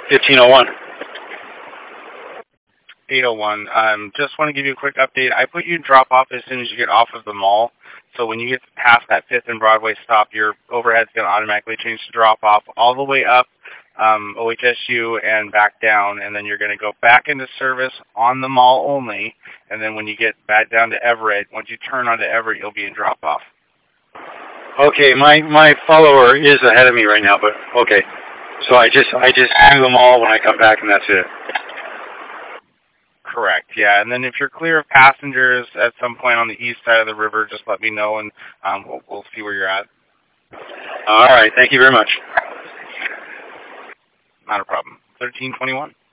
1501. 801. Just want to give you a quick update. I put you drop off as soon as you get off of the mall. So when you get past that 5th and Broadway stop, your overhead's going to automatically change to drop off all the way up OHSU and back down, and then you're going to go back into service on the mall only, and then when you get back down to Everett, once you turn onto Everett, you'll be in drop off. Okay, my follower is ahead of me right now, but okay. So I just do them all when I come back, and that's it. Correct, yeah. And then if you're clear of passengers at some point on the east side of the river, just let me know, and we'll see where you're at. All right, thank you very much. Not a problem. 1321.